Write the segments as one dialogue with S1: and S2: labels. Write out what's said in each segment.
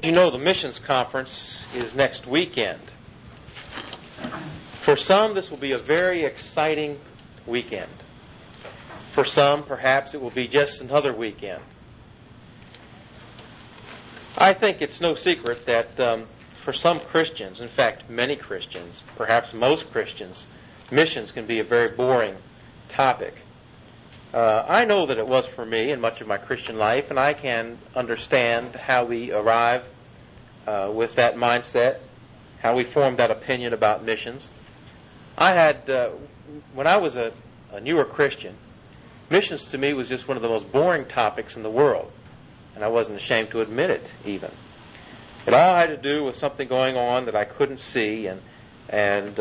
S1: You know, the missions conference is next weekend. For some, this will be a very exciting weekend. For some, perhaps it will be just another weekend. I think it's no secret that for some Christians, in fact, many Christians, perhaps most Christians, missions can be a very boring topic. I know that it was for me in much of my Christian life, and I can understand how we arrive with that mindset, how we formed that opinion about missions. I had, when I was a newer Christian, missions to me was just one of the most boring topics in the world, and I wasn't ashamed to admit it even. It all had to do with something going on that I couldn't see, and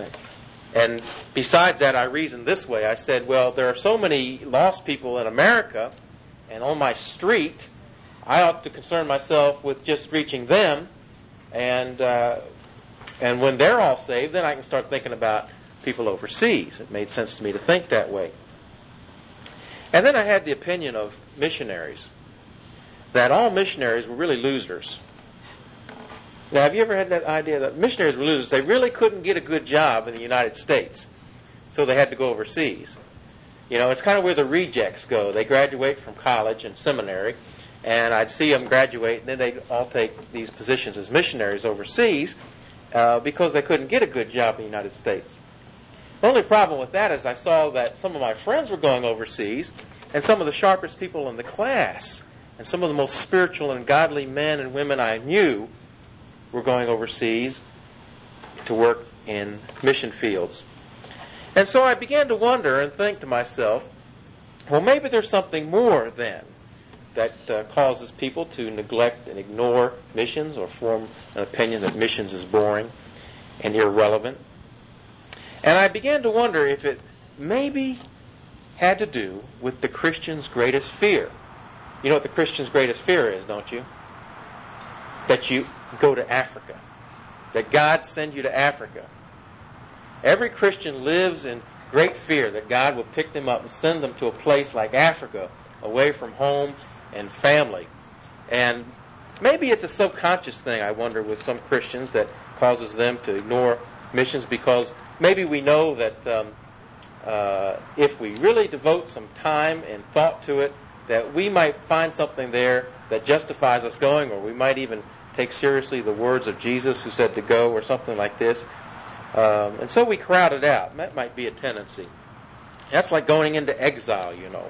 S1: besides that, I reasoned this way. I said, well, there are so many lost people in America, and on my street, I ought to concern myself with just reaching them, and when they're all saved, then I can start thinking about people overseas. It made sense to me to think that way. And then I had the opinion of missionaries, that all missionaries were really losers. Now, have you ever had that idea that missionaries were losers? They really couldn't get a good job in the United States, so they had to go overseas. You know, it's kind of where the rejects go. They graduate from college and seminary, and I'd see them graduate, and then they'd all take these positions as missionaries overseas because they couldn't get a good job in the United States. The only problem with that is I saw that some of my friends were going overseas, and some of the sharpest people in the class, and some of the most spiritual and godly men and women I knew were going overseas to work in mission fields. And so I began to wonder and think to myself, well, maybe there's something more then that causes people to neglect and ignore missions or form an opinion that missions is boring and irrelevant. And I began to wonder if it maybe had to do with the Christian's greatest fear. You know what the Christian's greatest fear is, don't you? That you go to Africa. That God send you to Africa. Every Christian lives in great fear that God will pick them up and send them to a place like Africa, away from home and family. And maybe it's a subconscious thing, I wonder, with some Christians that causes them to ignore missions, because maybe we know that if we really devote some time and thought to it, that we might find something there that justifies us going, or we might even take seriously the words of Jesus who said to go, or something like this. And so we crowd it out. And that might be a tendency. That's like going into exile, you know.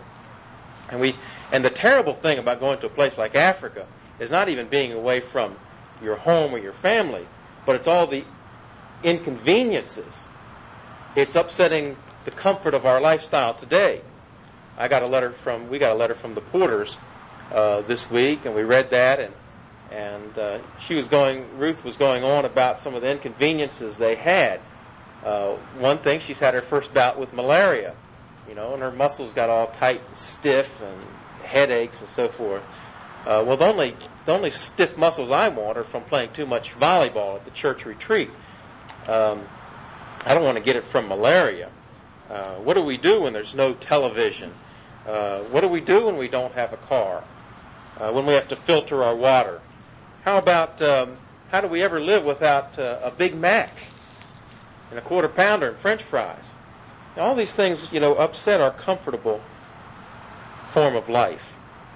S1: And the terrible thing about going to a place like Africa is not even being away from your home or your family, but it's all the inconveniences. It's upsetting the comfort of our lifestyle today. We got a letter from the Porters this week, and we read that, and Ruth was going on about some of the inconveniences they had. One thing, she's had her first bout with malaria, you know, and her muscles got all tight and stiff and headaches and so forth. Well, the only stiff muscles I want are from playing too much volleyball at the church retreat. I don't want to get it from malaria. What do we do when there's no television? What do we do when we don't have a car? When we have to filter our water? How about, how do we ever live without a Big Mac and a Quarter Pounder and French fries? Now, all these things, you know, upset our comfortable form of life.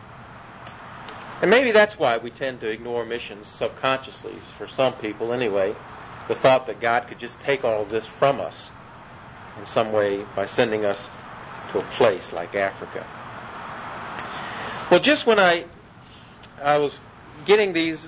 S1: And maybe that's why we tend to ignore missions subconsciously, for some people anyway, the thought that God could just take all of this from us in some way by sending us to a place like Africa. Well, just when I was getting these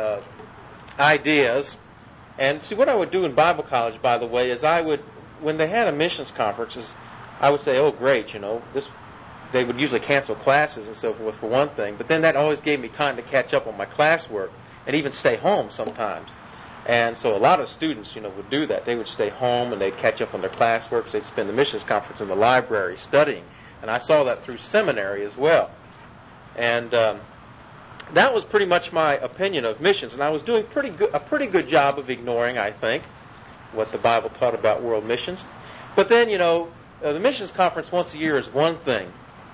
S1: ideas, and see, what I would do in Bible college, by the way, is when they had a missions conference, I would say, oh, great, you know, they would usually cancel classes and so forth for one thing, but then that always gave me time to catch up on my classwork and even stay home sometimes. And so a lot of students, you know, would do that. They would stay home and they'd catch up on their classwork. So they'd spend the missions conference in the library studying. And I saw that through seminary as well. And that was pretty much my opinion of missions. And I was doing a pretty good job of ignoring, I think, what the Bible taught about world missions. But then, you know, the missions conference once a year is one thing.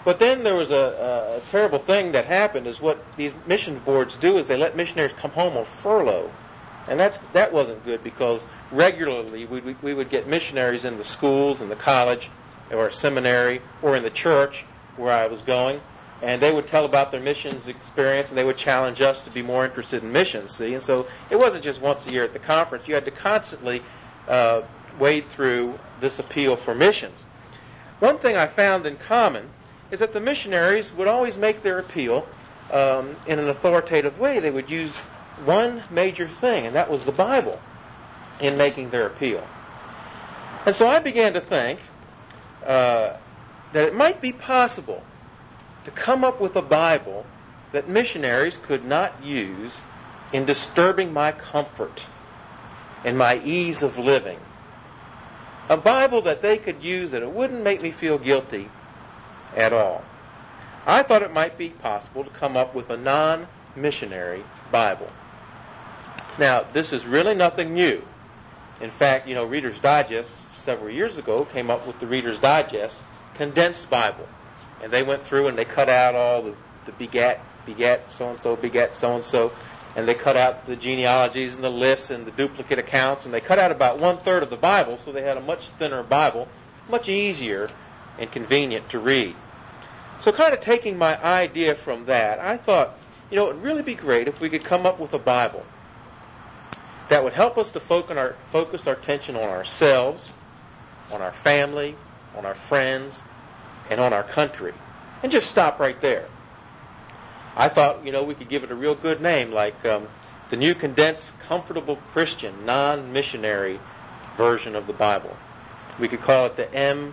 S1: But then there was a terrible thing that happened, is what these mission boards do is they let missionaries come home on furlough. And that wasn't good, because regularly we would get missionaries in the schools, in the college, or seminary, or in the church where I was going, and they would tell about their missions experience, and they would challenge us to be more interested in missions, see? And so it wasn't just once a year at the conference. You had to constantly wade through this appeal for missions. One thing I found in common is that the missionaries would always make their appeal in an authoritative way. They would use one major thing, and that was the Bible, in making their appeal. And so I began to think that it might be possible to come up with a Bible that missionaries could not use in disturbing my comfort and my ease of living. A Bible that they could use that it wouldn't make me feel guilty at all. I thought it might be possible to come up with a non-missionary Bible. Now, this is really nothing new. In fact, Reader's Digest several years ago came up with the Reader's Digest condensed Bible. And they went through and they cut out all the begat so-and-so, and they cut out the genealogies and the lists and the duplicate accounts, and they cut out about 1/3 of the Bible, so they had a much thinner Bible, much easier and convenient to read. So kind of taking my idea from that, I thought, it would really be great if we could come up with a Bible that would help us to focus our attention on ourselves, on our family, on our friends, and on our country, and just stop right there. I thought, we could give it a real good name, like the New Condensed Comfortable Christian Non-Missionary Version of the Bible. We could call it the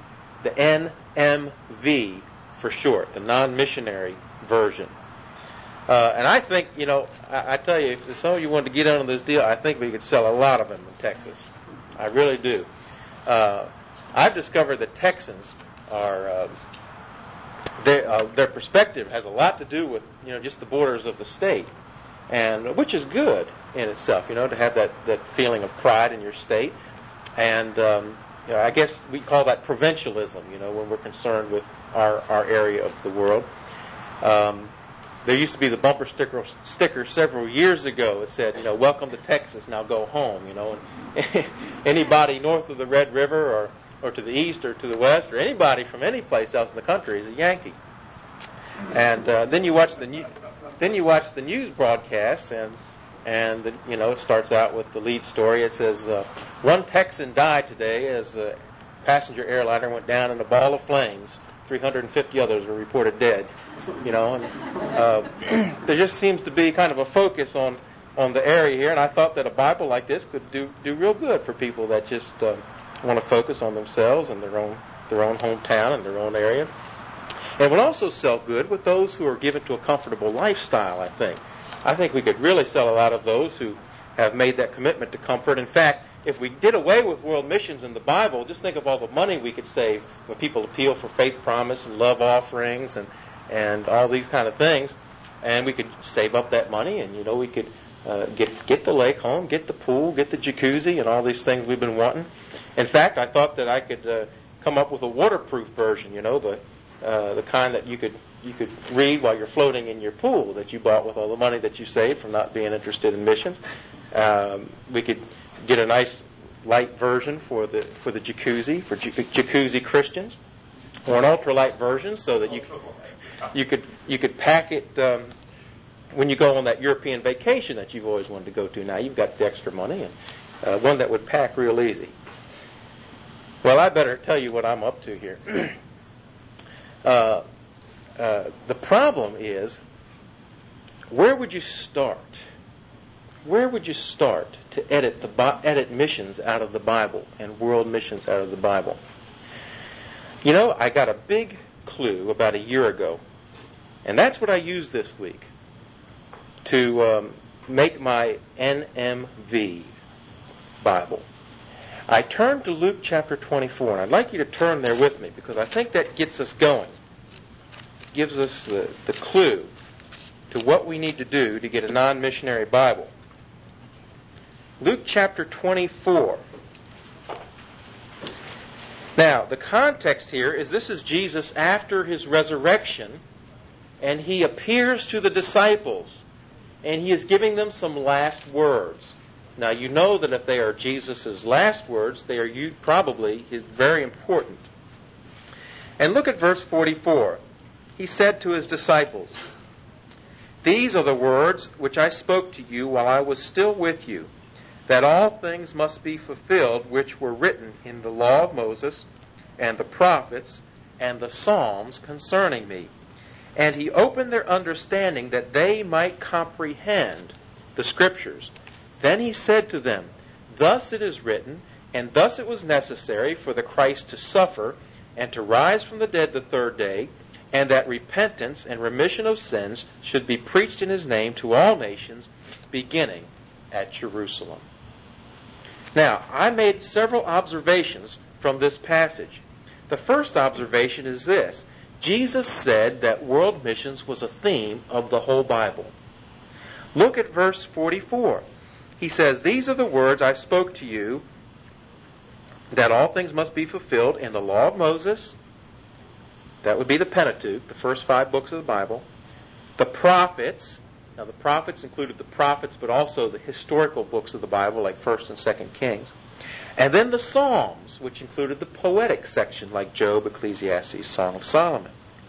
S1: NMV for short, the Non-Missionary Version. And I think, I tell you, if some of you wanted to get on this deal, I think we could sell a lot of them in Texas. I really do. I've discovered that Texans are, their perspective has a lot to do with, just the borders of the state, and which is good in itself, to have that feeling of pride in your state. And I guess we call that provincialism, when we're concerned with our area of the world. There used to be the bumper sticker several years ago that said, "Welcome to Texas, now go home." And anybody north of the Red River or to the east or to the west, or anybody from any place else in the country is a Yankee. And then you watch the news broadcasts, and it starts out with the lead story. It says, "One Texan died today as a passenger airliner went down in a ball of flames. 350 others were reported dead." There just seems to be kind of a focus on the area here, and I thought that a Bible like this could do real good for people that just want to focus on themselves and their own hometown and their own area. It would also sell good with those who are given to a comfortable lifestyle, I think. I think we could really sell a lot of those who have made that commitment to comfort. In fact, if we did away with world missions in the Bible, just think of all the money we could save when people appeal for faith promise and love offerings and all these kind of things. And we could save up that money, and we could get the lake home, get the pool, get the jacuzzi, and all these things we've been wanting. In fact, I thought that I could come up with a waterproof version, the kind that you could read while you're floating in your pool that you bought with all the money that you saved from not being interested in missions. We could get a nice light version for the jacuzzi, for jacuzzi Christians, or an ultralight version so that you could pack it when you go on that European vacation that you've always wanted to go to. Now you've got the extra money, and one that would pack real easy. Well, I better tell you what I'm up to here. The problem is, where would you start? Where would you start to edit missions out of the Bible and world missions out of the Bible? I got a big clue about a year ago, and that's what I used this week to make my NMV Bible. I turned to Luke chapter 24, and I'd like you to turn there with me because I think that gets us going. Gives us the clue to what we need to do to get a non-missionary Bible. Luke chapter 24. Now, the context here is this is Jesus after his resurrection, and he appears to the disciples, and he is giving them some last words. Now, you know that if they are Jesus' last words, they are probably very important. And look at verse 44. He said to his disciples, "These are the words which I spoke to you while I was still with you, that all things must be fulfilled which were written in the law of Moses and the prophets and the Psalms concerning me." And he opened their understanding that they might comprehend the Scriptures. Then he said to them, "Thus it is written, and thus it was necessary for the Christ to suffer and to rise from the dead the third day, and that repentance and remission of sins should be preached in his name to all nations, beginning at Jerusalem." Now, I made several observations from this passage. The first observation is this. Jesus said that world missions was a theme of the whole Bible. Look at verse 44. He says, "These are the words I spoke to you, that all things must be fulfilled in the law of Moses." That would be the Pentateuch, the first 5 books of the Bible. The prophets. Now, the prophets included the prophets, but also the historical books of the Bible, like 1st and 2nd Kings. And then the Psalms, which included the poetic section, like Job, Ecclesiastes, Song of Solomon.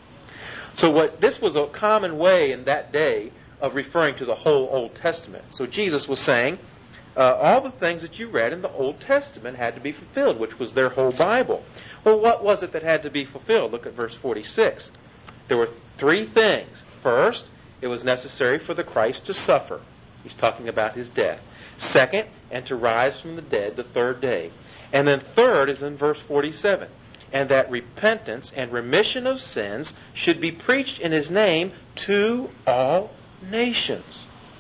S1: So this was a common way in that day of referring to the whole Old Testament. So Jesus was saying, all the things that you read in the Old Testament had to be fulfilled, which was their whole Bible. Well, what was it that had to be fulfilled? Look at verse 46. There were 3 things. First, it was necessary for the Christ to suffer. He's talking about his death. Second, and to rise from the dead the third day. And then third is in verse 47. And that repentance and remission of sins should be preached in his name to all nations.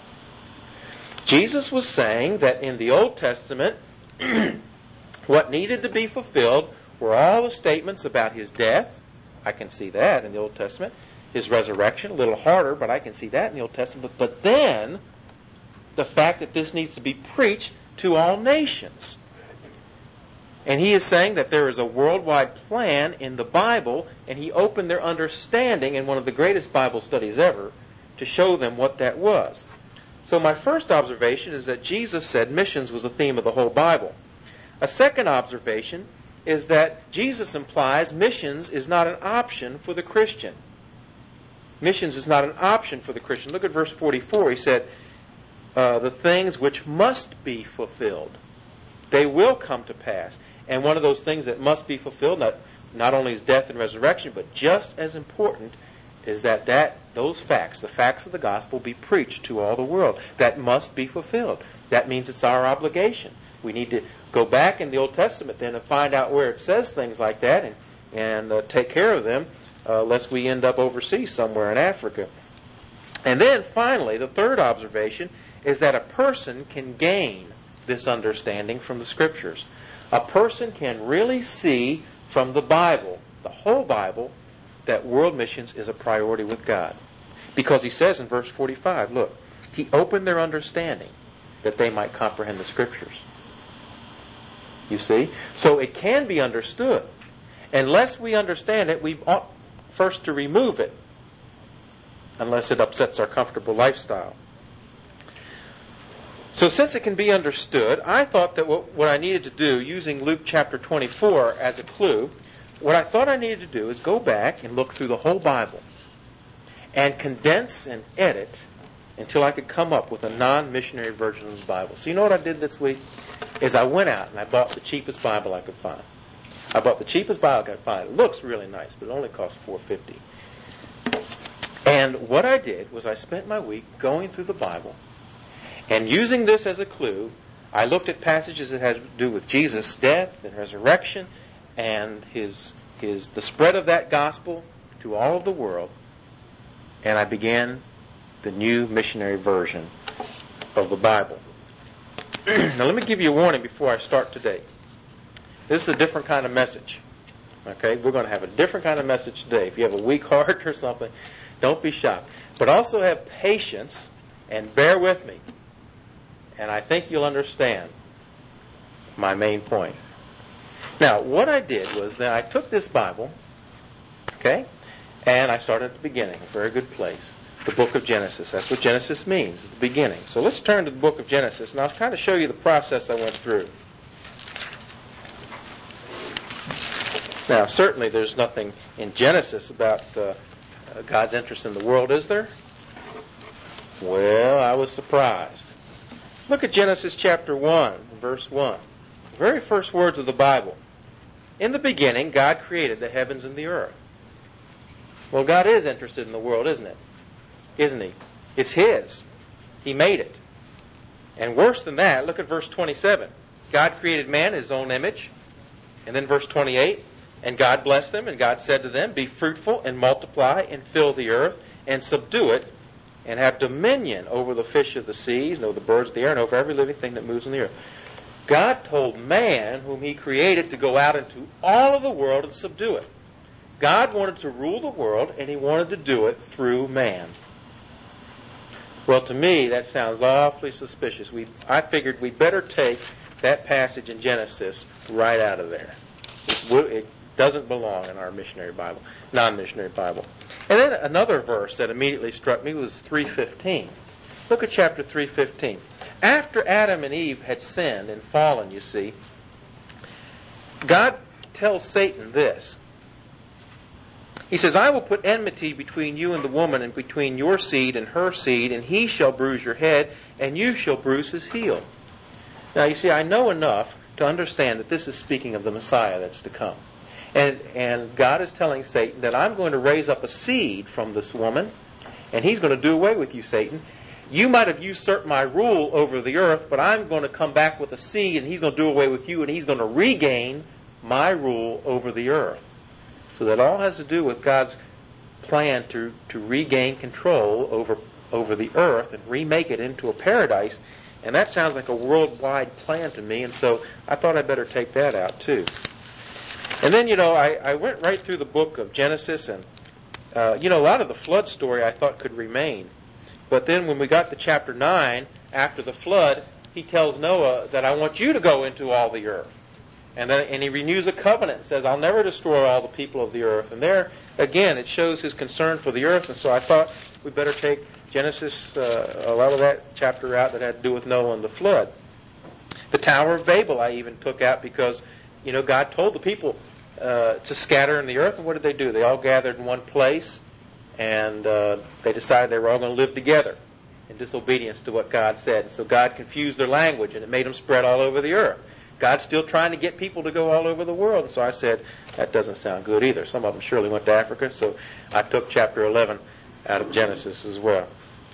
S1: Jesus was saying that in the Old Testament, what needed to be fulfilled were all the statements about his death. I can see that in the Old Testament. His resurrection, a little harder, but I can see that in the Old Testament. But then, the fact that this needs to be preached to all nations. And he is saying that there is a worldwide plan in the Bible, and he opened their understanding in one of the greatest Bible studies ever to show them what that was. So my first observation is that Jesus said missions was a theme of the whole Bible. A second observation is that Jesus implies missions is not an option for the Christian. Missions is not an option for the Christian. Look at verse 44. He said, the things which must be fulfilled, they will come to pass. And one of those things that must be fulfilled, not only is death and resurrection, but just as important is that those facts, the facts of the gospel, be preached to all the world. That must be fulfilled. That means it's our obligation. We need to go back in the Old Testament then and find out where it says things like that and take care of them, lest we end up overseas somewhere in Africa. And then finally, the third observation is that a person can gain this understanding from the Scriptures. A person can really see from the Bible, the whole Bible, that world missions is a priority with God. Because he says in verse 45, look, he opened their understanding that they might comprehend the Scriptures. You see? So it can be understood. Unless we understand it, we ought first to remove it, unless it upsets our comfortable lifestyle. So since it can be understood, I thought that what I needed to do, using Luke chapter 24 as a clue, what I thought I needed to do is go back and look through the whole Bible and condense and edit until I could come up with a non-missionary version of the Bible. So you know what I did this week? Is I went out and I bought the cheapest Bible I could find. I bought the cheapest Bible I could find. It looks really nice, but it only costs $4.50. And what I did was I spent my week going through the Bible, and using this as a clue, I looked at passages that had to do with Jesus' death and resurrection and the spread of that gospel to all of the world, and I began the new missionary version of the Bible. Now let me give you a warning before I start today. This is a different kind of message. Okay? We're going to have a different kind of message today. If you have a weak heart or something, don't be shocked. But also have patience and bear with me. And I think you'll understand my main point. Now, what I did was that I took this Bible, okay, and I started at the beginning, a very good place. The book of Genesis. That's what Genesis means. It's the beginning. So let's turn to the book of Genesis, and I'll try to show you the process I went through. Now, certainly there's nothing in Genesis about God's interest in the world, is there? Well, I was surprised. Look at Genesis chapter 1, verse 1. The very first words of the Bible. In the beginning, God created the heavens and the earth. Well, God is interested in the world, isn't it? Isn't He? It's His. He made it. And worse than that, look at verse 27. God created man in His own image. And then verse 28. And God blessed them, and God said to them, be fruitful and multiply and fill the earth and subdue it and have dominion over the fish of the seas and over the birds of the air and over every living thing that moves in the earth. God told man, whom He created, to go out into all of the world and subdue it. God wanted to rule the world, and He wanted to do it through man. Well, to me, that sounds awfully suspicious. I figured we'd better take that passage in Genesis right out of there. It doesn't belong in our missionary Bible, non-missionary Bible. And then another verse that immediately struck me was 3:15. Look at chapter 3:15. After Adam and Eve had sinned and fallen, you see, God tells Satan this. He says, I will put enmity between you and the woman, and between your seed and her seed, and he shall bruise your head, and you shall bruise his heel. Now, you see, I know enough to understand that this is speaking of the Messiah that's to come. And God is telling Satan that I'm going to raise up a seed from this woman, and he's going to do away with you, Satan. You might have usurped my rule over the earth, but I'm going to come back with a seed, and he's going to do away with you, and he's going to regain my rule over the earth. So that all has to do with God's plan to regain control over the earth and remake it into a paradise. And that sounds like a worldwide plan to me, and so I thought I'd better take that out too. And then, I went right through the book of Genesis, and, a lot of the flood story I thought could remain. But then when we got to chapter 9, after the flood, He tells Noah that I want you to go into all the earth. And He renews a covenant and says, I'll never destroy all the people of the earth. And there, again, it shows His concern for the earth. And so I thought we'd better take Genesis, a lot of that chapter out that had to do with Noah and the flood. The Tower of Babel I even took out because, God told the people to scatter in the earth. And what did they do? They all gathered in one place, and they decided they were all going to live together in disobedience to what God said. And so God confused their language, and it made them spread all over the earth. God's still trying to get people to go all over the world. And so I said, that doesn't sound good either. Some of them surely went to Africa, so I took chapter 11 out of Genesis as well.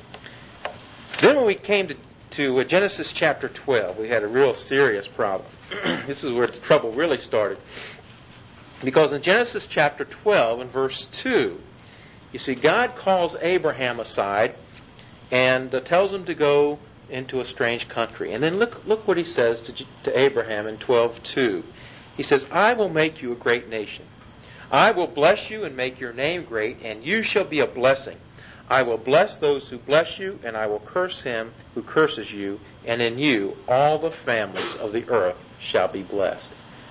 S1: Then when we came to Genesis chapter 12, we had a real serious problem. This is where the trouble really started. Because in Genesis chapter 12 and verse 2, you see, God calls Abraham aside and tells him to go into a strange country. And then look what He says to Abraham in 12:2. He says, I will make you a great nation. I will bless you and make your name great, and you shall be a blessing. I will bless those who bless you, and I will curse him who curses you, and in you all the families of the earth shall be blessed.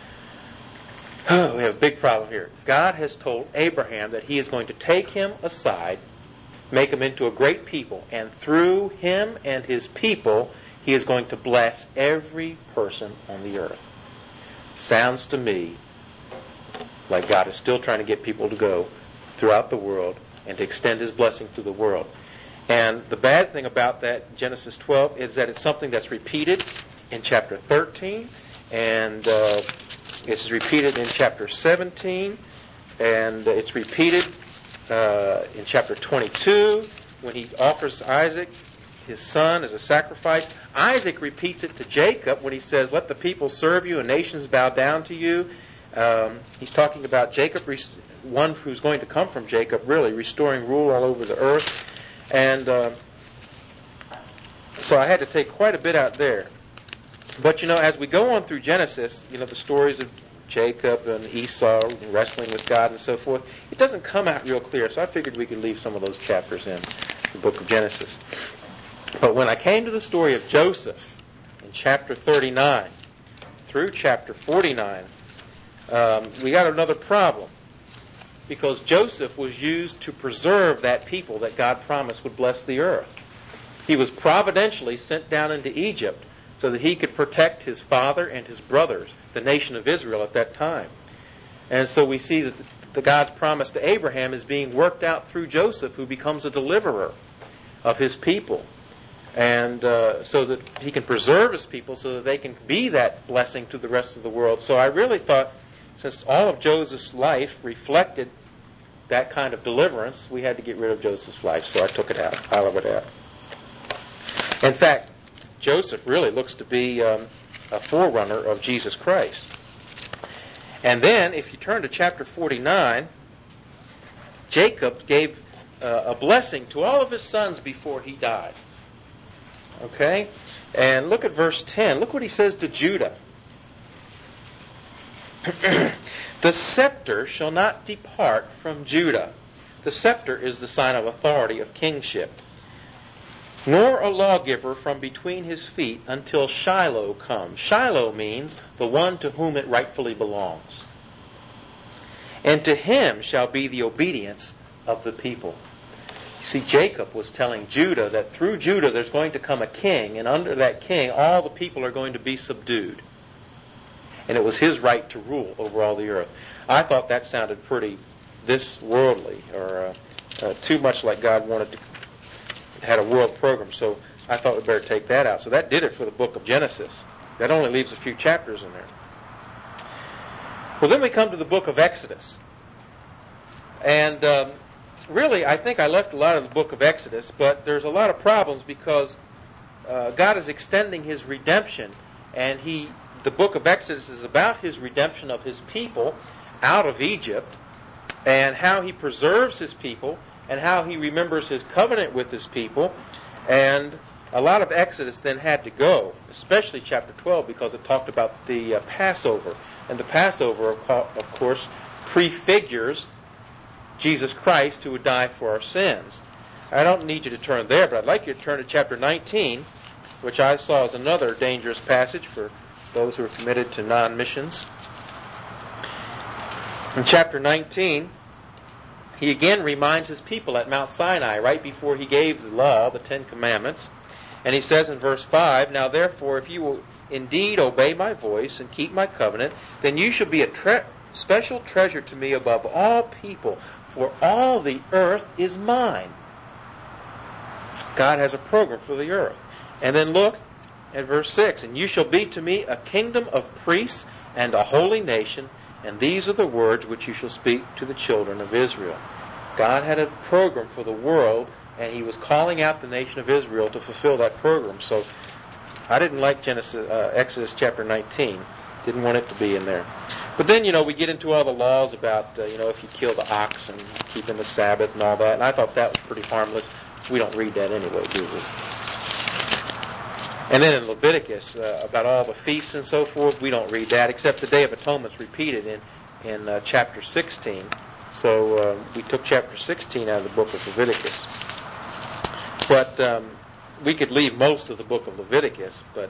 S1: Oh, we have a big problem here. God has told Abraham that He is going to take him aside, make him into a great people, and through him and his people, He is going to bless every person on the earth. Sounds to me like God is still trying to get people to go throughout the world and to extend His blessing to the world. And the bad thing about that, Genesis 12, is that it's something that's repeated in chapter 13, and it's repeated in chapter 17, and it's repeated in chapter 22, when He offers Isaac, his son, as a sacrifice. Isaac repeats it to Jacob when he says, let the people serve you and nations bow down to you. He's talking about Jacob, one who's going to come from Jacob, really, restoring rule all over the earth. And so I had to take quite a bit out there. But, as we go on through Genesis, the stories of Jacob and Esau wrestling with God and so forth, it doesn't come out real clear. So I figured we could leave some of those chapters in the book of Genesis. But when I came to the story of Joseph in chapter 39 through chapter 49, we got another problem, because Joseph was used to preserve that people that God promised would bless the earth. He was providentially sent down into Egypt so that he could protect his father and his brothers, the nation of Israel at that time. And so we see that the God's promise to Abraham is being worked out through Joseph, who becomes a deliverer of his people. And so that he can preserve his people so that they can be that blessing to the rest of the world. So I really thought, since all of Joseph's life reflected that kind of deliverance, we had to get rid of Joseph's life. So I took it out, all of it out. In fact, Joseph really looks to be a forerunner of Jesus Christ. And then, if you turn to chapter 49, Jacob gave a blessing to all of his sons before he died. Okay? And look at verse 10. Look what he says to Judah. The scepter shall not depart from Judah. The scepter is the sign of authority, of kingship. Nor a lawgiver from between his feet until Shiloh comes. Shiloh means the one to whom it rightfully belongs. And to him shall be the obedience of the people. You see, Jacob was telling Judah that through Judah there's going to come a king, and under that king all the people are going to be subdued. And it was his right to rule over all the earth. I thought that sounded pretty this worldly, or too much like God wanted to had a world program, so I thought we'd better take that out. So that did it for the book of Genesis. That only leaves a few chapters in there. Well, then we come to the book of Exodus. And really, I think I left a lot of the book of Exodus, but there's a lot of problems because God is extending his redemption, and the book of Exodus is about his redemption of his people out of Egypt, and how he preserves his people, and how he remembers his covenant with his people. And a lot of Exodus then had to go, especially chapter 12, because it talked about the Passover. And the Passover, of course, prefigures Jesus Christ, who would die for our sins. I don't need you to turn there, but I'd like you to turn to chapter 19, which I saw as another dangerous passage for those who are committed to non-missions. In chapter 19, he again reminds his people at Mount Sinai, right before he gave the law, the Ten Commandments. And he says in verse 5, Now therefore, if you will indeed obey my voice and keep my covenant, then you shall be a special treasure to me above all people, for all the earth is mine. God has a program for the earth. And then look at verse 6, And you shall be to me a kingdom of priests and a holy nation, and these are the words which you shall speak to the children of Israel. God had a program for the world, and he was calling out the nation of Israel to fulfill that program. So I didn't like Exodus chapter 19. Didn't want it to be in there. But then, we get into all the laws about, if you kill the ox and keeping the Sabbath and all that. And I thought that was pretty harmless. We don't read that anyway, do we? And then in Leviticus, about all the feasts and so forth, we don't read that, except the Day of Atonement is repeated in chapter 16. So we took chapter 16 out of the book of Leviticus. But we could leave most of the book of Leviticus, but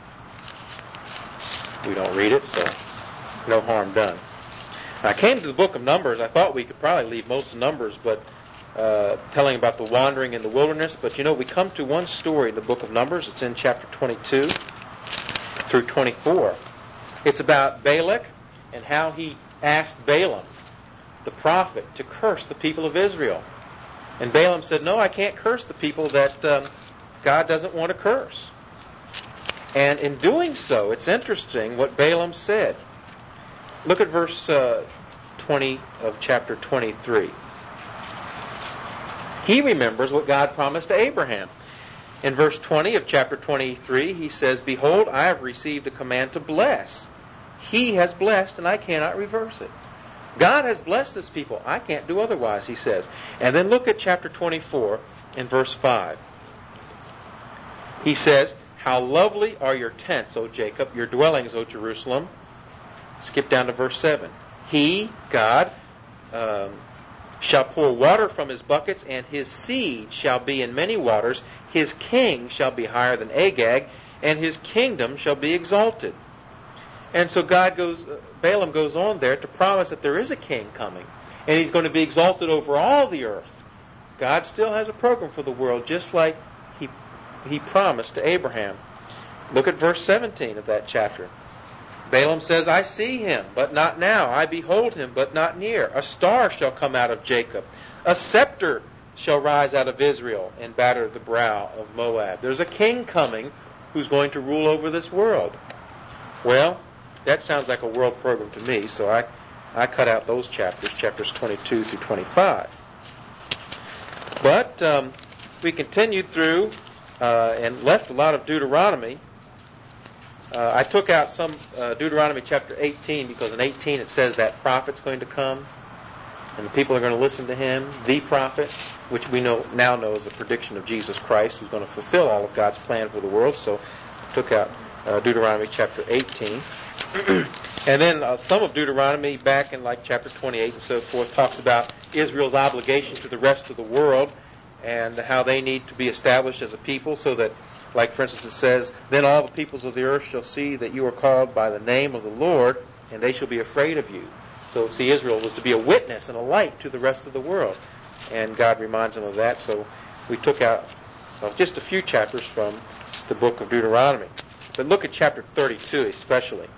S1: we don't read it, so no harm done. When I came to the book of Numbers, I thought we could probably leave most of Numbers, but telling about the wandering in the wilderness. But we come to one story in the book of Numbers. It's in chapter 22 through 24. It's about Balak and how he asked Balaam, the prophet, to curse the people of Israel. And Balaam said, No, I can't curse the people that God doesn't want to curse. And in doing so, it's interesting what Balaam said. Look at verse 20 of chapter 23. He remembers what God promised to Abraham. In verse 20 of chapter 23, he says, Behold, I have received a command to bless. He has blessed, and I cannot reverse it. God has blessed this people. I can't do otherwise, he says. And then look at chapter 24 in verse 5. He says, How lovely are your tents, O Jacob, your dwellings, O Jerusalem. Skip down to verse 7. He, God, shall pour water from his buckets, and his seed shall be in many waters. His king shall be higher than Agag, and his kingdom shall be exalted. And so Balaam goes on there to promise that there is a king coming, and he's going to be exalted over all the earth. God still has a program for the world, just like he promised to Abraham. Look at verse 17 of that chapter. Balaam says, I see him, but not now. I behold him, but not near. A star shall come out of Jacob. A scepter shall rise out of Israel and batter the brow of Moab. There's a king coming who's going to rule over this world. Well, that sounds like a world program to me, so I cut out those chapters 22 through 25. But we continued through and left a lot of Deuteronomy. I took out some Deuteronomy chapter 18 because in 18 it says that prophet's going to come and the people are going to listen to him, the prophet, which we now know is a prediction of Jesus Christ, who's going to fulfill all of God's plan for the world. So I took out Deuteronomy chapter 18. And then some of Deuteronomy back in like chapter 28 and so forth talks about Israel's obligation to the rest of the world and how they need to be established as a people so that, like for instance it says, then all the peoples of the earth shall see that you are called by the name of the Lord, and they shall be afraid of you. So see, Israel was to be a witness and a light to the rest of the world. And God reminds them of that. So we took out just a few chapters from the book of Deuteronomy. But look at chapter 32 especially.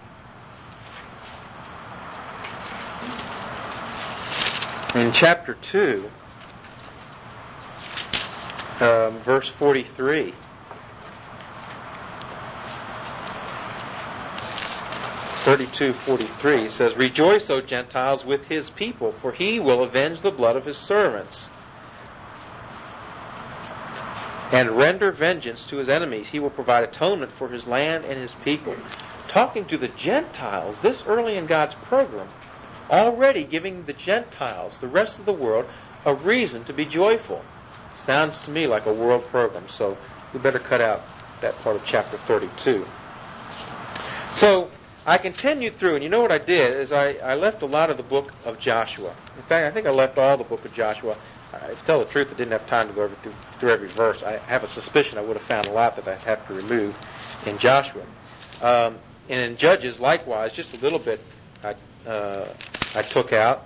S1: In chapter 2, verse 43, says, Rejoice, O Gentiles, with his people, for he will avenge the blood of his servants and render vengeance to his enemies. He will provide atonement for his land and his people. Talking to the Gentiles this early in God's program, already giving the Gentiles, the rest of the world, a reason to be joyful. Sounds to me like a world program, so we better cut out that part of chapter 32. So I continued through, and you know what I did is I left a lot of the book of Joshua. In fact, I think I left all the book of Joshua. To tell the truth, I didn't have time to go through every verse. I have a suspicion I would have found a lot that I'd have to remove in Joshua. And in Judges, likewise, just a little bit I took out.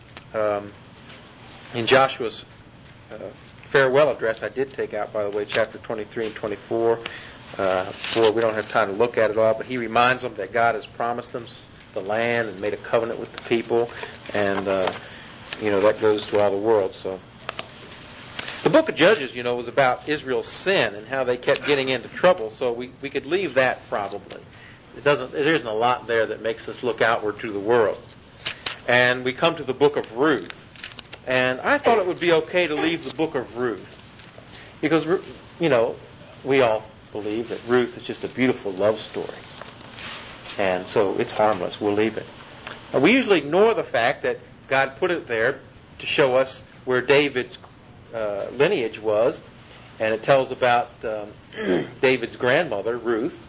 S1: In Joshua's farewell address, I did take out, by the way, chapter 23 and 24. We don't have time to look at it all, but he reminds them that God has promised them the land and made a covenant with the people, and that goes to all the world. So the book of Judges, was about Israel's sin and how they kept getting into trouble. So we could leave that probably. There isn't a lot there that makes us look outward to the world. And we come to the book of Ruth, and I thought it would be okay to leave the book of Ruth because we all believe that Ruth is just a beautiful love story. And so it's harmless. We'll leave it. We usually ignore the fact that God put it there to show us where David's lineage was. And it tells about David's grandmother, Ruth.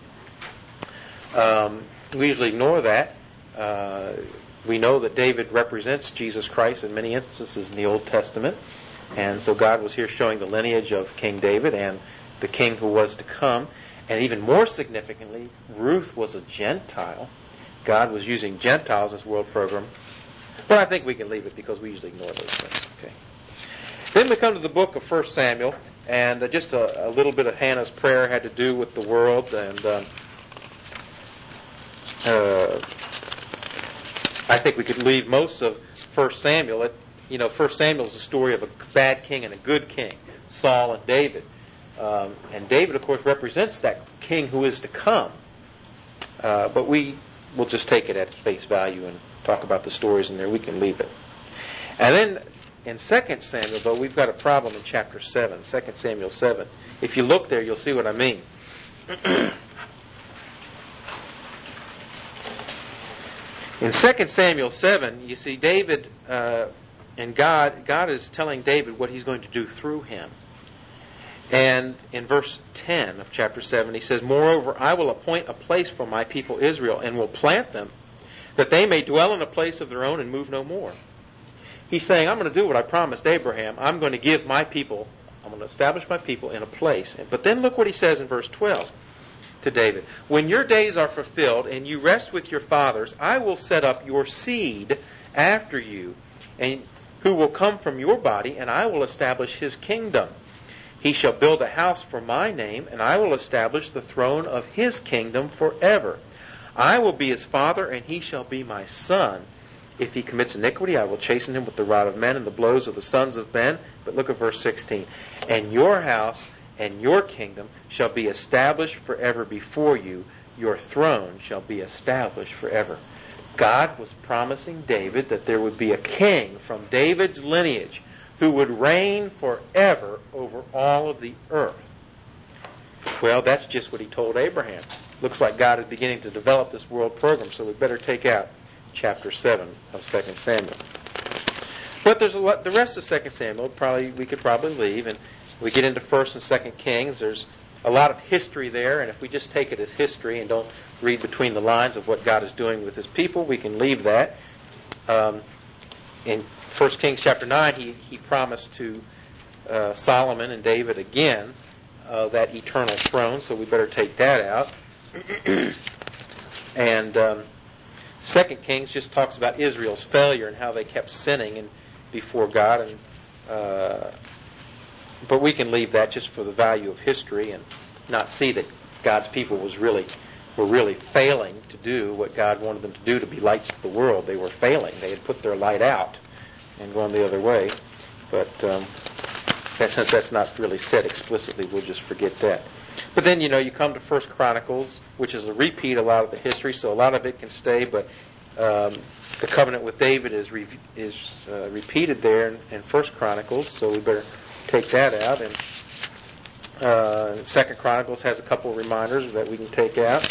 S1: We usually ignore that. We know that David represents Jesus Christ in many instances in the Old Testament. And so God was here showing the lineage of King David and the king who was to come. And even more significantly, Ruth was a Gentile. God was using Gentiles as world program. But I think we can leave it because we usually ignore those things. Okay. Then we come to the book of 1 Samuel, and just a little bit of Hannah's prayer had to do with the world. And I think we could leave most of 1 Samuel. 1 Samuel is the story of a bad king and a good king, Saul and David. And David, of course, represents that king who is to come. But we will just take it at face value and talk about the stories in there. We can leave it. And then in 2 Samuel, though, we've got a problem in chapter 7, 2 Samuel 7. If you look there, you'll see what I mean. In 2 Samuel 7, you see David and God is telling David what he's going to do through him. And in verse 10 of chapter 7, he says, Moreover, I will appoint a place for my people Israel, and will plant them, that they may dwell in a place of their own and move no more. He's saying, I'm going to do what I promised Abraham. I'm going to establish my people in a place. But then look what he says in verse 12. to David, "When your days are fulfilled and you rest with your fathers, I will set up your seed after you, and who will come from your body, and I will establish his kingdom. He shall build a house for my name, and I will establish the throne of his kingdom forever. I will be his father, and he shall be my son. If he commits iniquity, I will chasten him with the rod of men and the blows of the sons of men." But look at verse 16. "And your house and your kingdom shall be established forever before you. Your throne shall be established forever." God was promising David that there would be a king from David's lineage who would reign forever over all of the earth. Well, that's just what he told Abraham. Looks like God is beginning to develop this world program, so we better take out chapter 7 of 2 Samuel. But there's a lot, the rest of 2 Samuel we could probably leave, and we get into 1 and 2 Kings. There's a lot of history there, and if we just take it as history and don't read between the lines of what God is doing with his people, we can leave that. In 1 Kings chapter 9, he promised to Solomon and David again that eternal throne, so we better take that out. And 2 Kings just talks about Israel's failure and how they kept sinning before God. But we can leave that just for the value of history and not see that God's people were really failing to do what God wanted them to do, to be lights to the world. They were failing. They had put their light out and gone the other way. But since that's not really said explicitly, we'll just forget that. But then, you come to 1 Chronicles, which is a repeat of a lot of the history, so a lot of it can stay, but the covenant with David is repeated there in 1 Chronicles, so we better take that out. And 2 Chronicles has a couple of reminders that we can take out.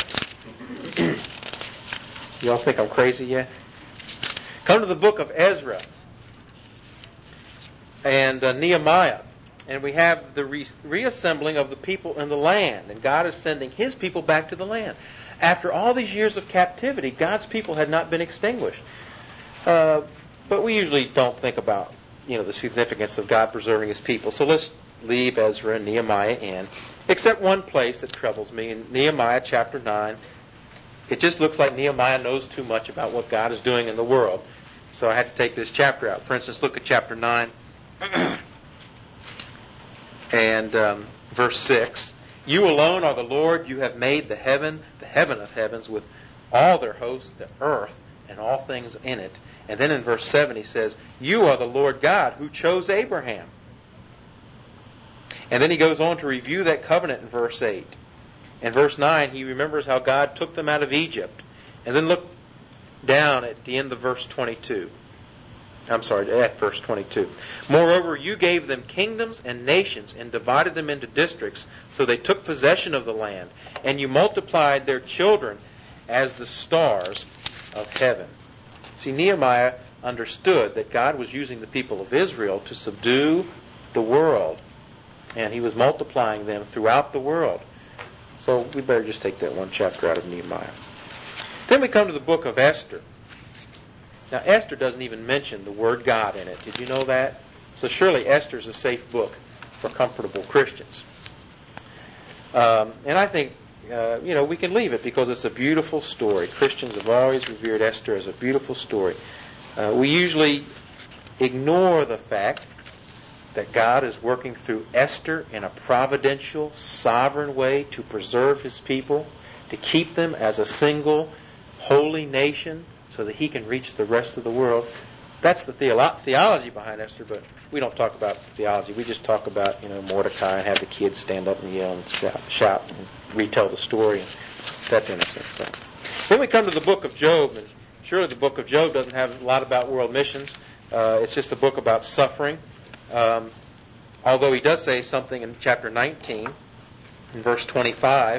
S1: Y'all think I'm crazy yet? Come to the book of Ezra and Nehemiah. And we have the reassembling of the people in the land. And God is sending his people back to the land. After all these years of captivity, God's people had not been extinguished. But we usually don't think about, the significance of God preserving his people. So let's leave Ezra and Nehemiah in. Except one place that troubles me. In Nehemiah chapter 9, it just looks like Nehemiah knows too much about what God is doing in the world. So I had to take this chapter out. For instance, look at chapter 9. And verse 6, "You alone are the Lord. You have made the heaven of heavens, with all their hosts, the earth, and all things in it." And then in verse 7 he says, "You are the Lord God who chose Abraham." And then he goes on to review that covenant in verse 8. In verse 9 he remembers how God took them out of Egypt. And then look down at the end of verse 22. At verse 22. "Moreover, you gave them kingdoms and nations and divided them into districts, so they took possession of the land, and you multiplied their children as the stars of heaven." See, Nehemiah understood that God was using the people of Israel to subdue the world, and he was multiplying them throughout the world. So we better just take that one chapter out of Nehemiah. Then we come to the book of Esther. Now, Esther doesn't even mention the word God in it. Did you know that? So surely Esther's a safe book for comfortable Christians. And I think, we can leave it because it's a beautiful story. Christians have always revered Esther as a beautiful story. We usually ignore the fact that God is working through Esther in a providential, sovereign way to preserve his people, to keep them as a single, holy nation, so that he can reach the rest of the world. That's the theology behind Esther, but we don't talk about theology. We just talk about, Mordecai and have the kids stand up and yell and shout and retell the story. That's innocent. So. Then we come to the book of Job, and surely the book of Job doesn't have a lot about world missions. It's just a book about suffering. Although he does say something in chapter 19, in verse 25,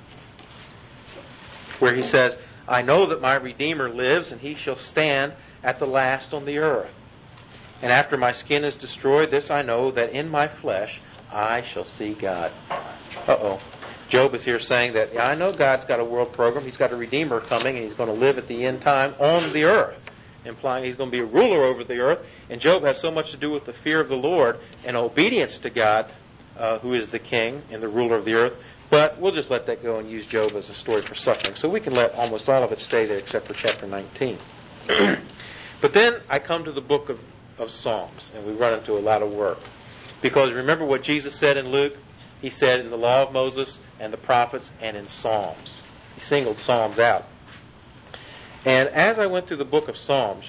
S1: where he says, "I know that my Redeemer lives, and he shall stand at the last on the earth. And after my skin is destroyed, this I know, that in my flesh I shall see God." Job is here saying that, I know God's got a world program. He's got a Redeemer coming, and he's going to live at the end time on the earth, implying he's going to be a ruler over the earth. And Job has so much to do with the fear of the Lord and obedience to God, who is the king and the ruler of the earth, But we'll just let that go and use Job as a story for suffering. So we can let almost all of it stay there except for chapter 19. But then I come to the book of Psalms, and we run into a lot of work. Because remember what Jesus said in Luke? He said in the law of Moses and the prophets and in Psalms. He singled Psalms out. And as I went through the book of Psalms,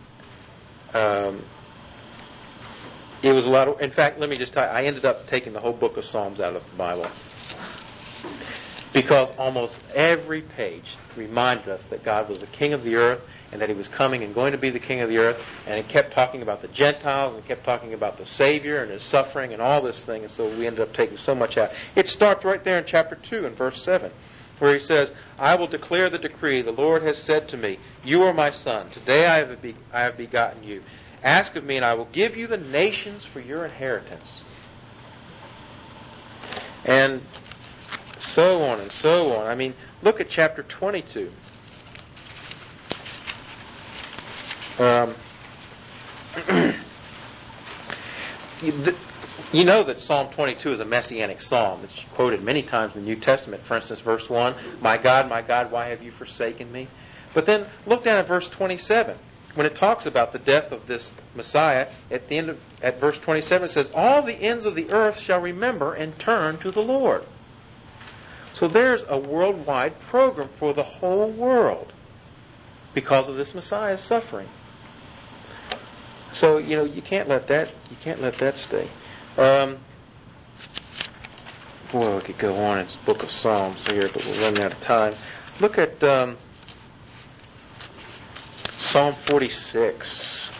S1: it was a lot of... In fact, let me just tell you, I ended up taking the whole book of Psalms out of the Bible. Because almost every page reminded us that God was the king of the earth and that he was coming and going to be the king of the earth. And it kept talking about the Gentiles and kept talking about the Savior and his suffering and all this thing. And so we ended up taking so much out. It starts right there in chapter 2 in verse 7, where he says, I will declare the decree. The Lord has said to me, you are my son. Today I have begotten you. Ask of me, and I will give you the nations for your inheritance. And so on and so on. I mean, look at chapter 22. You know that Psalm 22 is a messianic psalm. It's quoted many times in the New Testament. For instance, verse 1, my God, why have you forsaken me? But then look down at verse 27. When it talks about the death of this Messiah, at verse 27 it says, all the ends of the earth shall remember and turn to the Lord. So there's a worldwide program for the whole world because of this Messiah's suffering. So, you can't let that stay. Boy, we could go on in this book of Psalms here, but we're running out of time. Look at Psalm 46.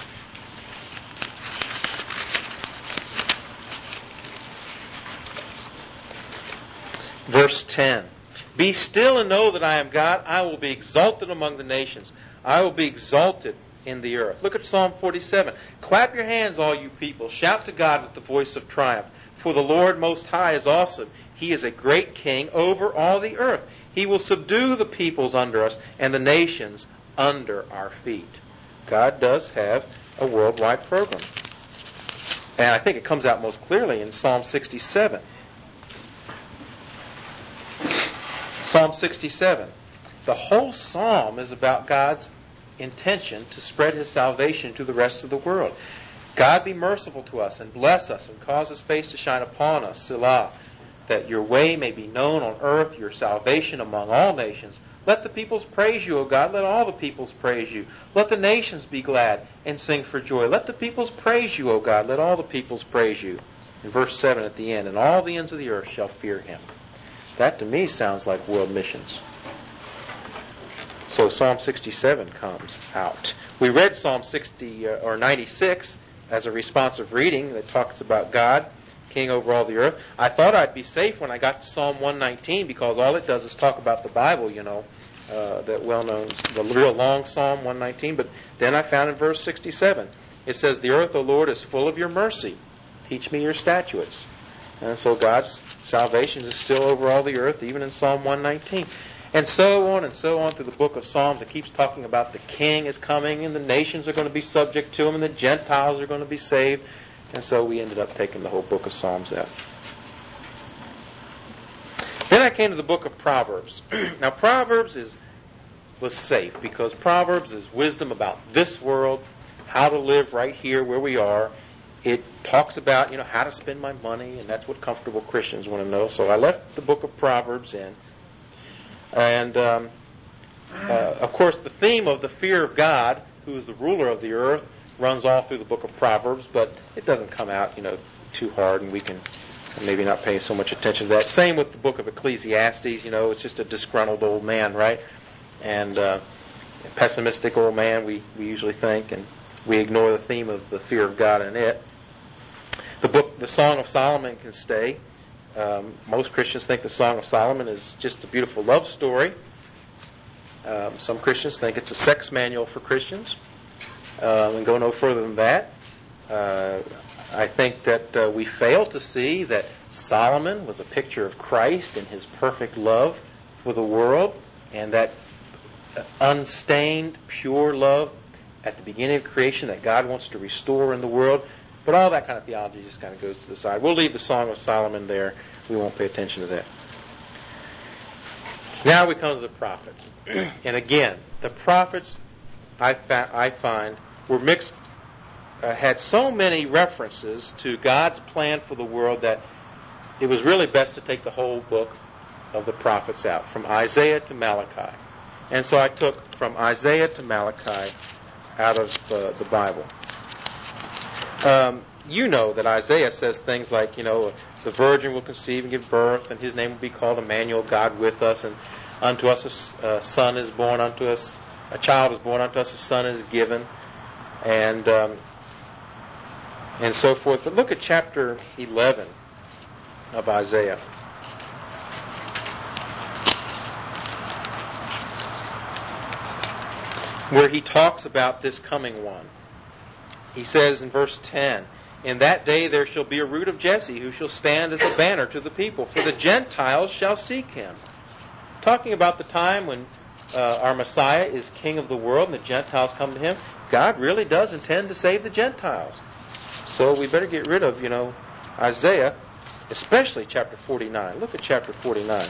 S1: Verse 10. Be still and know that I am God. I will be exalted among the nations. I will be exalted in the earth. Look at Psalm 47. Clap your hands, all you people. Shout to God with the voice of triumph. For the Lord Most High is awesome. He is a great king over all the earth. He will subdue the peoples under us and the nations under our feet. God does have a worldwide program. And I think it comes out most clearly in Psalm 67. Psalm 67. The whole psalm is about God's intention to spread his salvation to the rest of the world. God be merciful to us and bless us and cause his face to shine upon us, Selah, that your way may be known on earth, your salvation among all nations. Let the peoples praise you, O God. Let all the peoples praise you. Let the nations be glad and sing for joy. Let the peoples praise you, O God. Let all the peoples praise you. In verse 7 at the end, and all the ends of the earth shall fear him. That to me sounds like world missions. So Psalm 67 comes out. We read Psalm 96 as a responsive reading that talks about God, king over all the earth. I thought I'd be safe when I got to Psalm 119 because all it does is talk about the Bible, that well-known, the real long Psalm 119. But then I found in verse 67, it says, the earth, O Lord, is full of your mercy. Teach me your statutes. And so God's salvation is still over all the earth, even in Psalm 119. And so on through the book of Psalms. It keeps talking about the king is coming and the nations are going to be subject to him and the Gentiles are going to be saved. And so we ended up taking the whole book of Psalms out. Then I came to the book of Proverbs. Now Proverbs was safe because Proverbs is wisdom about this world, how to live right here where we are. It talks about, how to spend my money, and that's what comfortable Christians want to know. So I left the book of Proverbs in. And, of course, the theme of the fear of God, who is the ruler of the earth, runs all through the book of Proverbs, but it doesn't come out, too hard, and we can maybe not pay so much attention to that. Same with the book of Ecclesiastes, it's just a disgruntled old man, right? And a pessimistic old man, we usually think, and we ignore the theme of the fear of God in it. The Song of Solomon can stay. Most Christians think the Song of Solomon is just a beautiful love story. Some Christians think it's a sex manual for Christians, and go no further than that. I think that we fail to see that Solomon was a picture of Christ and his perfect love for the world, and that unstained, pure love at the beginning of creation that God wants to restore in the world. But all that kind of theology just kind of goes to the side. We'll leave the Song of Solomon there. We won't pay attention to that. Now we come to the prophets. And again, the prophets, I find, were mixed, had so many references to God's plan for the world that it was really best to take the whole book of the prophets out, from Isaiah to Malachi. And so I took from Isaiah to Malachi out of the Bible. You know that Isaiah says things like, the virgin will conceive and give birth, and his name will be called Emmanuel, God with us, and unto us a son is born unto us, a child is born unto us, a son is given, and so forth. But look at chapter 11 of Isaiah. Where he talks about this coming one. He says in verse 10, "In that day there shall be a root of Jesse, who shall stand as a banner to the people, for the Gentiles shall seek him." Talking about the time when our Messiah is king of the world and the Gentiles come to him. God really does intend to save the Gentiles. So we better get rid of, Isaiah, especially chapter 49. Look at chapter 49.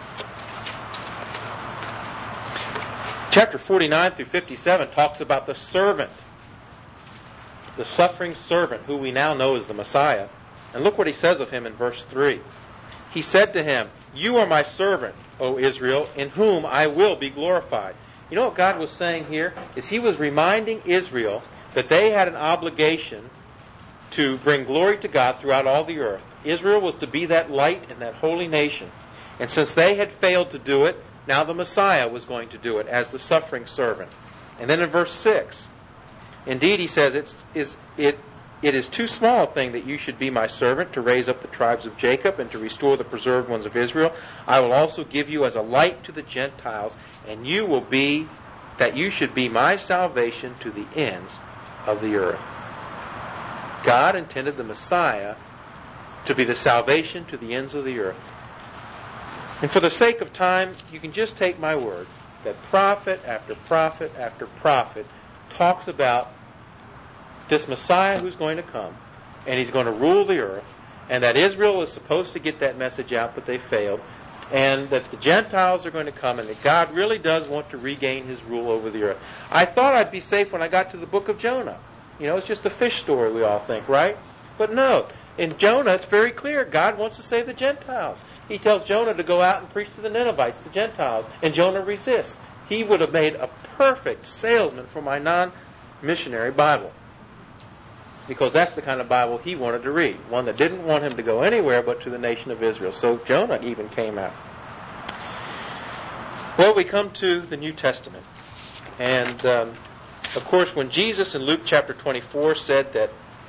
S1: Chapter 49 through 57 talks about the servant, the suffering servant, who we now know is the Messiah. And look what he says of him in verse 3. He said to him, "You are my servant, O Israel, in whom I will be glorified." You know what God was saying here? Is he was reminding Israel that they had an obligation to bring glory to God throughout all the earth. Israel was to be that light and that holy nation. And since they had failed to do it, now the Messiah was going to do it as the suffering servant. And then in verse 6, indeed, he says, it is too small a thing that you should be my servant, to raise up the tribes of Jacob and to restore the preserved ones of Israel. I will also give you as a light to the Gentiles, and you should be my salvation to the ends of the earth. God intended the Messiah to be the salvation to the ends of the earth. And for the sake of time, you can just take my word that prophet after prophet after prophet talks about this Messiah who's going to come, and he's going to rule the earth, and that Israel is supposed to get that message out, but they failed, and that the Gentiles are going to come, and that God really does want to regain his rule over the earth. I thought I'd be safe when I got to the book of Jonah. It's just a fish story, we all think, right? But no, in Jonah it's very clear God wants to save the Gentiles. He tells Jonah to go out and preach to the Ninevites, the Gentiles, and Jonah resists. He would have made a perfect salesman for my non-missionary Bible, because that's the kind of Bible he wanted to read, one that didn't want him to go anywhere but to the nation of Israel. So Jonah even came out. Well, we come to the New Testament. And, of course, when Jesus in Luke chapter 24 said that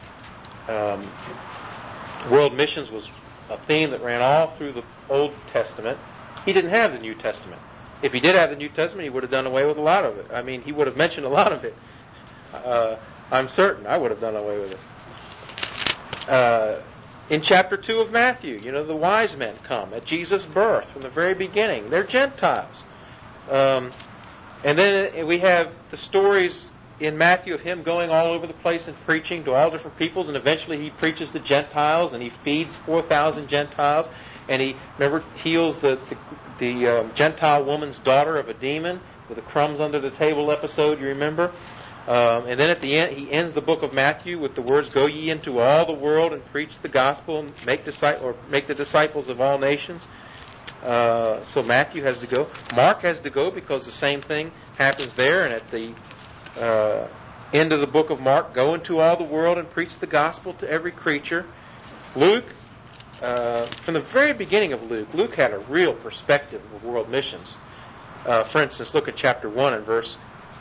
S1: world missions was a theme that ran all through the Old Testament, he didn't have the New Testament. If he did have the New Testament, he would have done away with a lot of it. I mean, he would have mentioned a lot of it. I'm certain I would have done away with it. In chapter 2 of Matthew, the wise men come at Jesus' birth from the very beginning. They're Gentiles. And then we have the stories in Matthew of him going all over the place and preaching to all different peoples, and eventually he preaches to Gentiles, and he feeds 4,000 Gentiles, and he, heals the Gentile woman's daughter of a demon with the crumbs under the table episode, you remember? And then at the end, he ends the book of Matthew with the words, "Go ye into all the world and preach the gospel and make the disciples of all nations." So Matthew has to go. Mark has to go because the same thing happens there. And at the end of the book of Mark, "Go into all the world and preach the gospel to every creature." Luke, from the very beginning of Luke had a real perspective of world missions. For instance, look at chapter 1 and verse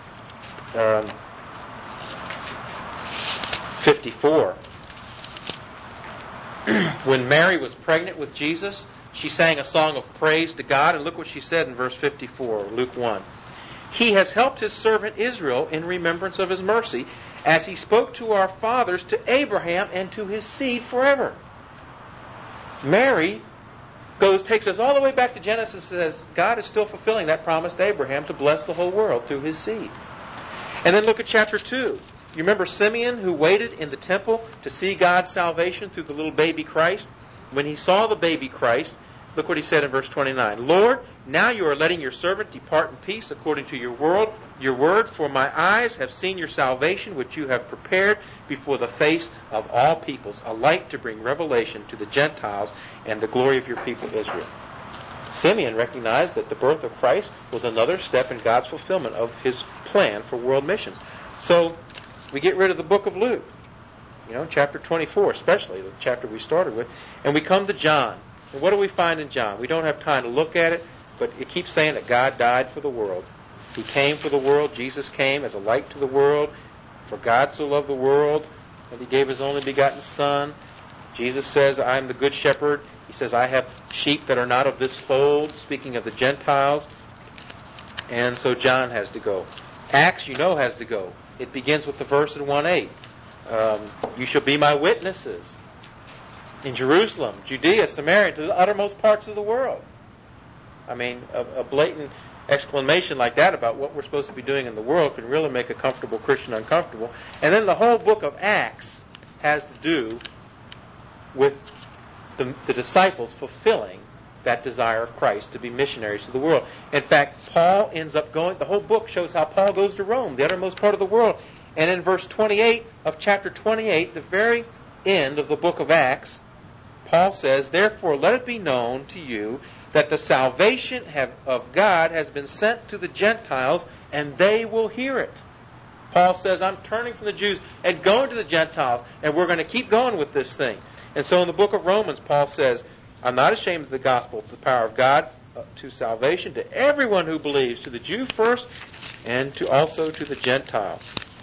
S1: 54. When Mary was pregnant with Jesus, she sang a song of praise to God, and look what she said in verse 54, Luke 1. "He has helped his servant Israel in remembrance of his mercy, as he spoke to our fathers, to Abraham, and to his seed forever." Mary takes us all the way back to Genesis and says God is still fulfilling that promise to Abraham to bless the whole world through his seed. And then look at chapter 2. You remember Simeon, who waited in the temple to see God's salvation through the little baby Christ? When he saw the baby Christ, Look what he said in verse 29. Lord, now you are letting your servant depart in peace according to your word, for my eyes have seen your salvation, which you have prepared before the face of all peoples, a light to bring revelation to the Gentiles and the glory of your people Israel. Simeon recognized that the birth of Christ was another step in God's fulfillment of his plan for world missions. So we get rid of the book of Luke, chapter 24 especially, the chapter we started with, and we come to John. And what do we find in John? We don't have time to look at it, but it keeps saying that God died for the world. He came for the world. Jesus came as a light to the world. For God so loved the world that he gave his only begotten Son. Jesus says, I am the good shepherd. He says, I have sheep that are not of this fold, speaking of the Gentiles. And so John has to go. Acts, has to go. It begins with the verse in 1:8. You shall be my witnesses in Jerusalem, Judea, Samaria, to the uttermost parts of the world. I mean, a blatant exclamation like that about what we're supposed to be doing in the world can really make a comfortable Christian uncomfortable. And then the whole book of Acts has to do with the disciples fulfilling that desire of Christ to be missionaries to the world. In fact, Paul ends up going, the whole book shows how Paul goes to Rome, the uttermost part of the world. And in verse 28 of chapter 28, the very end of the book of Acts, Paul says, therefore let it be known to you that the salvation of God has been sent to the Gentiles, and they will hear it. Paul says, I'm turning from the Jews and going to the Gentiles, and we're going to keep going with this thing. And so in the book of Romans, Paul says, I'm not ashamed of the gospel. It's the power of God to salvation to everyone who believes, to the Jew first, and also to the Gentile.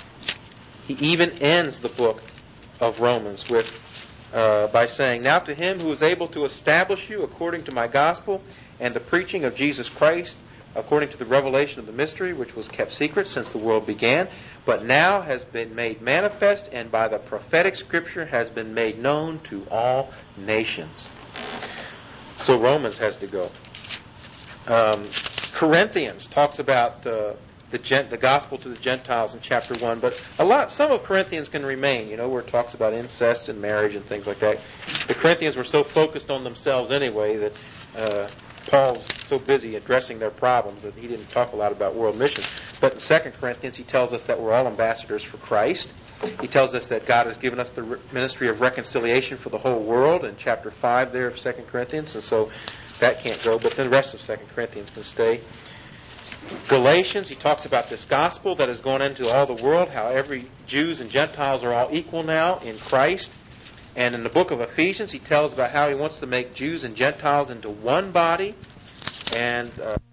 S1: He even ends the book of Romans with by saying, now to him who is able to establish you according to my gospel and the preaching of Jesus Christ, according to the revelation of the mystery, which was kept secret since the world began, but now has been made manifest, and by the prophetic scripture has been made known to all nations. So Romans has to go. Corinthians talks about the gospel to the Gentiles in chapter 1, but some of Corinthians can remain, where it talks about incest and marriage and things like that. The Corinthians were so focused on themselves anyway that Paul's so busy addressing their problems that he didn't talk a lot about world missions. But in 2 Corinthians, he tells us that we're all ambassadors for Christ. He tells us that God has given us the ministry of reconciliation for the whole world in chapter 5 there of 2 Corinthians, and so that can't go, but then the rest of 2 Corinthians can stay. Galatians, he talks about this gospel that has gone into all the world, how every Jews and Gentiles are all equal now in Christ. And in the book of Ephesians, he tells about how he wants to make Jews and Gentiles into one body. And